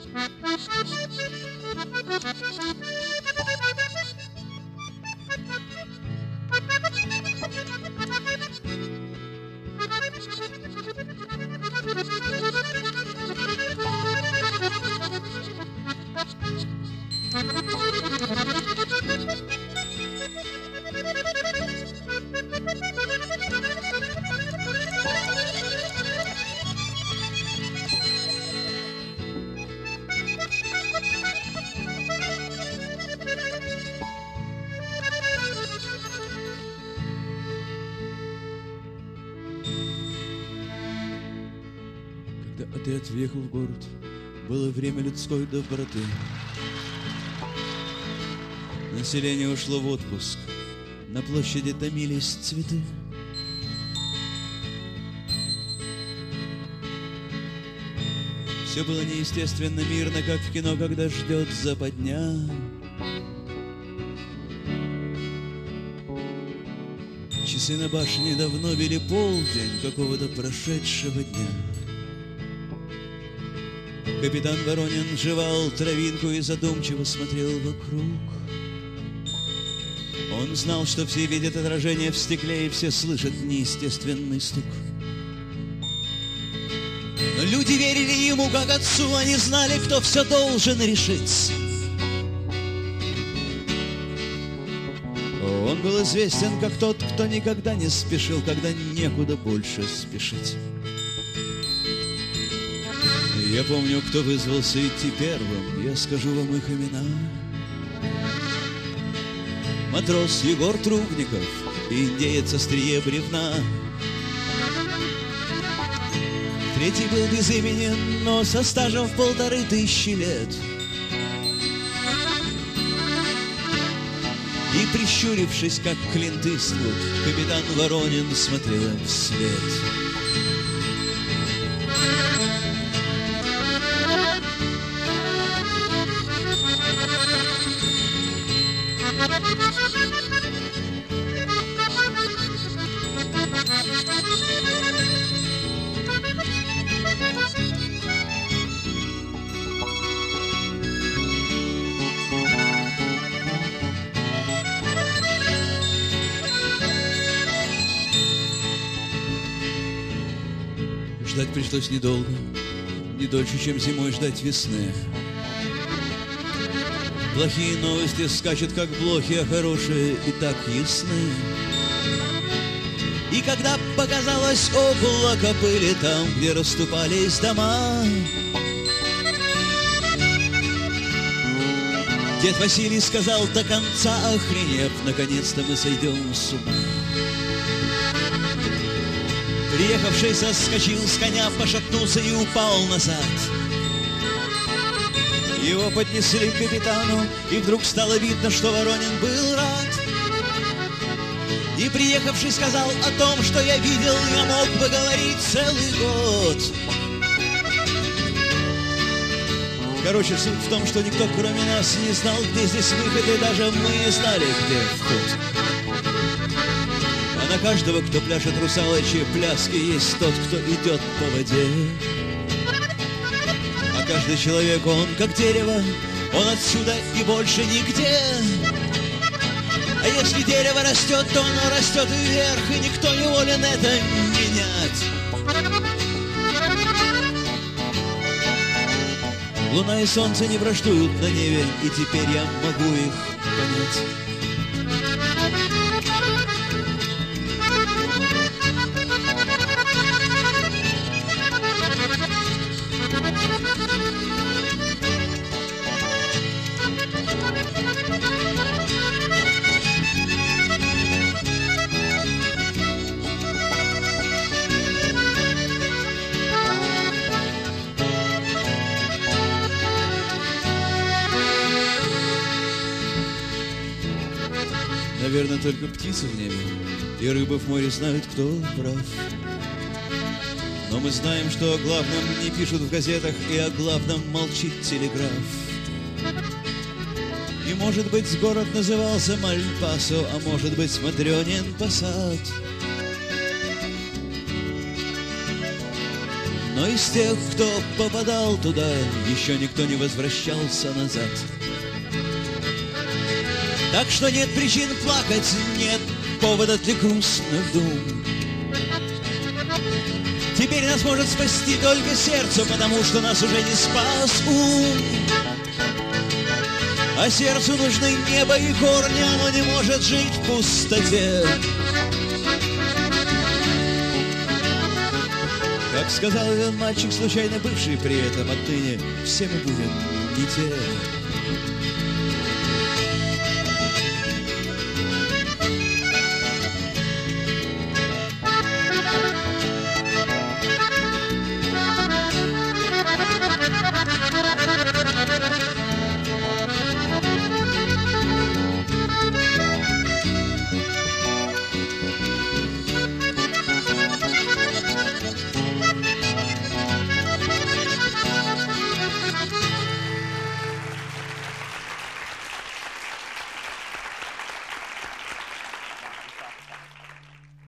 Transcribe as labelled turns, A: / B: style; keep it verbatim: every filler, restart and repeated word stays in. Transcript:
A: Отряд въехал в город, было время людской доброты. Население ушло в отпуск, на площади томились цветы. Все было неестественно мирно, как в кино, когда ждет западня. Часы на башне давно били полдень какого-то прошедшего дня. Капитан Воронин жевал травинку и задумчиво смотрел вокруг. Он знал, что все видят отражение в стекле и все слышат неестественный стук. Но люди верили ему как отцу, они знали, кто все должен решить. Он был известен как тот, кто никогда не спешил, когда некуда больше спешить. Я помню, кто вызвался идти первым, я скажу вам их имена. Матрос Егор Трубников, индеец острие бревна. Третий был без имени, но со стажем в полторы тысячи лет. И, прищурившись, как Клинт Иствуд, капитан Воронин смотрел им вслед. Ждать пришлось недолго, не дольше, чем зимой ждать весны. Плохие новости скачут, как блохи, а хорошие и так ясны. И когда показалось облако пыли там, где расступались дома, дед Василий сказал до конца охренев: наконец-то мы сойдем с ума. Приехавший соскочил с коня, пошатнулся и упал назад. Его поднесли к капитану, и вдруг стало видно, что Воронин был рад. И приехавший сказал о том, что я видел, я мог бы говорить целый год. Короче, суть в том, что никто, кроме нас, не знал, где здесь выход, и даже мы не знали, где вход. А на каждого, кто пляшет русалочьи пляски, есть тот, кто идет по воде. А каждый человек, он как дерево, он отсюда и больше нигде. А если дерево растет, то оно растет вверх, и никто не волен это менять. Луна и солнце не враждуют на небе, и теперь я могу их понять. Наверное, только птицы в небе и рыбы в море знают, кто прав. Но мы знаем, что о главном не пишут в газетах, и о главном молчит телеграф. И, может быть, город назывался Мальпасо, а может быть, Матрёнин Посад. Но из тех, кто попадал туда, еще никто не возвращался назад. Так что нет причин плакать, нет повода для грустных дум. Теперь нас может спасти только сердце, потому что нас уже не спас ум. А сердцу нужны небо и корни, оно не может жить в пустоте. Как сказал один мальчик, случайно бывший при этом, отныне все мы будем не те.